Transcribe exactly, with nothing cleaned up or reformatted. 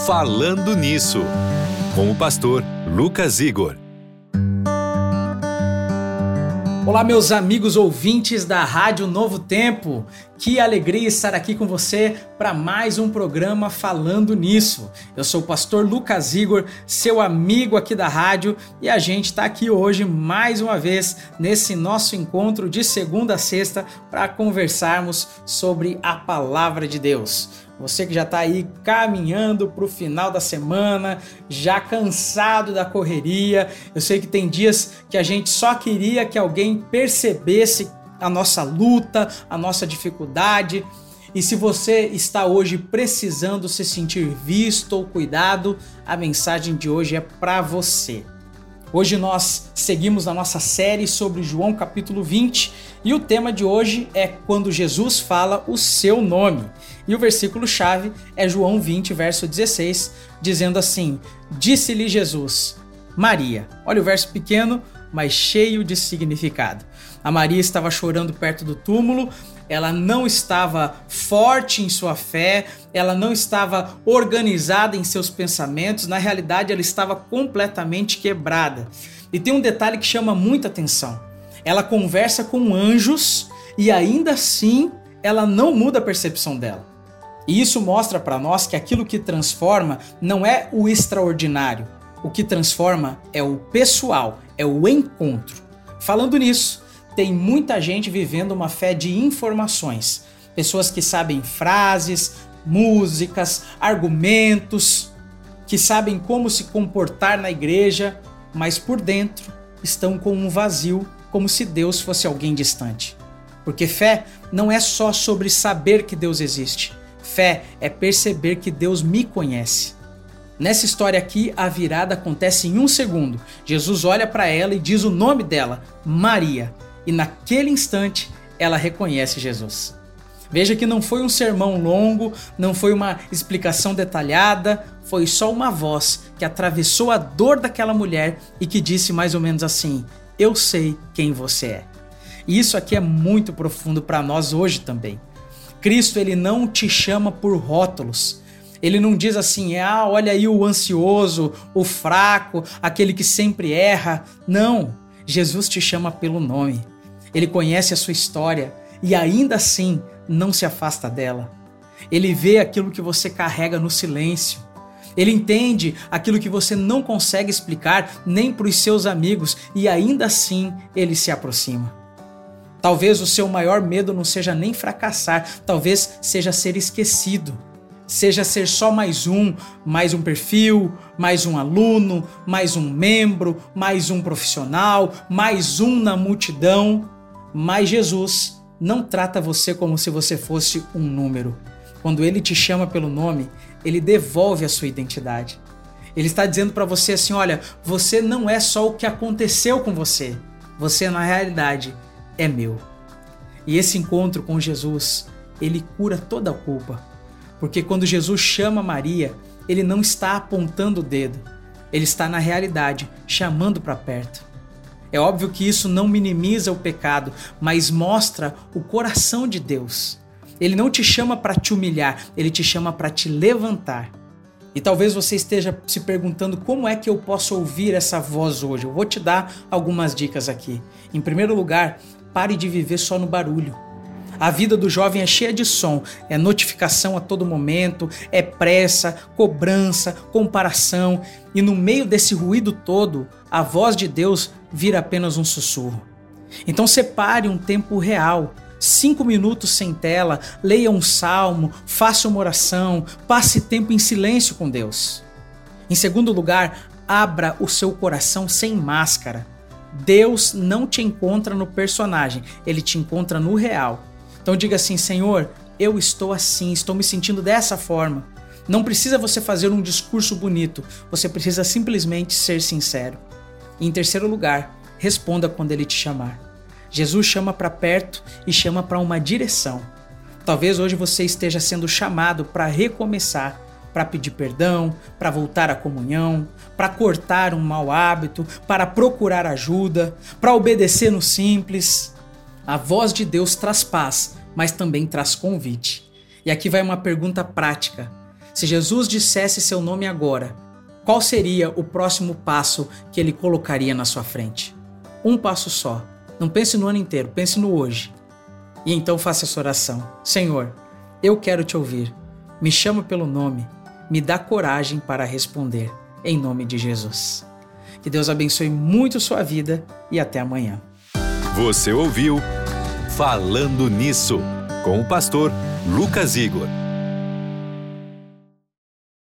Falando Nisso, com o pastor Lucas Igor. Olá, meus amigos ouvintes da Rádio Novo Tempo. Que alegria estar aqui com você para mais um programa Falando Nisso. Eu sou o pastor Lucas Igor, seu amigo aqui da rádio, e a gente está aqui hoje mais uma vez nesse nosso encontro de segunda a sexta para conversarmos sobre a Palavra de Deus. Você que já está aí caminhando para o final da semana, já cansado da correria. Eu sei que tem dias que a gente só queria que alguém percebesse a nossa luta, a nossa dificuldade. E se você está hoje precisando se sentir visto ou cuidado, a mensagem de hoje é para você. Hoje nós seguimos na nossa série sobre João capítulo vinte e o tema de hoje é quando Jesus fala o seu nome. E o versículo-chave é João vinte, verso dezesseis, dizendo assim: Disse-lhe Jesus, Maria. Olha o verso pequeno, mas cheio de significado. A Maria estava chorando perto do túmulo, ela não estava forte em sua fé, ela não estava organizada em seus pensamentos, na realidade ela estava completamente quebrada. E tem um detalhe que chama muita atenção. Ela conversa com anjos e ainda assim ela não muda a percepção dela. E isso mostra para nós que aquilo que transforma não é o extraordinário, o que transforma é o pessoal, é o encontro. Falando nisso, tem muita gente vivendo uma fé de informações. Pessoas que sabem frases, músicas, argumentos, que sabem como se comportar na igreja, mas por dentro estão com um vazio, como se Deus fosse alguém distante. Porque fé não é só sobre saber que Deus existe. Fé é perceber que Deus me conhece. Nessa história aqui, a virada acontece em um segundo. Jesus olha para ela e diz o nome dela, Maria. E naquele instante, ela reconhece Jesus. Veja que não foi um sermão longo, não foi uma explicação detalhada, foi só uma voz que atravessou a dor daquela mulher e que disse mais ou menos assim: eu sei quem você é. E isso aqui é muito profundo para nós hoje também. Cristo, ele não te chama por rótulos. Ele não diz assim, ah, olha aí o ansioso, o fraco, aquele que sempre erra. Não, Jesus te chama pelo nome. Ele conhece a sua história e ainda assim não se afasta dela. Ele vê aquilo que você carrega no silêncio. Ele entende aquilo que você não consegue explicar nem para os seus amigos e ainda assim ele se aproxima. Talvez o seu maior medo não seja nem fracassar, talvez seja ser esquecido. Seja ser só mais um, mais um perfil, mais um aluno, mais um membro, mais um profissional, mais um na multidão. Mas Jesus não trata você como se você fosse um número. Quando ele te chama pelo nome, ele devolve a sua identidade. Ele está dizendo para você assim, olha, você não é só o que aconteceu com você. Você, na realidade, é meu. E esse encontro com Jesus, ele cura toda a culpa. Porque quando Jesus chama Maria, ele não está apontando o dedo. Ele está, na realidade, chamando para perto. É óbvio que isso não minimiza o pecado, mas mostra o coração de Deus. Ele não te chama para te humilhar, ele te chama para te levantar. E talvez você esteja se perguntando como é que eu posso ouvir essa voz hoje. Eu vou te dar algumas dicas aqui. Em primeiro lugar, pare de viver só no barulho. A vida do jovem é cheia de som, é notificação a todo momento, é pressa, cobrança, comparação. E no meio desse ruído todo, a voz de Deus vira apenas um sussurro. Então separe um tempo real, cinco minutos sem tela, leia um salmo, faça uma oração, passe tempo em silêncio com Deus. Em segundo lugar, abra o seu coração sem máscara. Deus não te encontra no personagem, ele te encontra no real. Então diga assim, Senhor, eu estou assim, estou me sentindo dessa forma. Não precisa você fazer um discurso bonito, você precisa simplesmente ser sincero. E em terceiro lugar, responda quando ele te chamar. Jesus chama para perto e chama para uma direção. Talvez hoje você esteja sendo chamado para recomeçar, para pedir perdão, para voltar à comunhão, para cortar um mau hábito, para procurar ajuda, para obedecer no simples. A voz de Deus traz paz, mas também traz convite. E aqui vai uma pergunta prática. Se Jesus dissesse seu nome agora, qual seria o próximo passo que ele colocaria na sua frente? Um passo só. Não pense no ano inteiro, pense no hoje. E então faça essa oração. Senhor, eu quero te ouvir. Me chama pelo nome. Me dá coragem para responder. Em nome de Jesus. Que Deus abençoe muito sua vida e até amanhã. Você ouviu Falando Nisso, com o pastor Lucas Igor.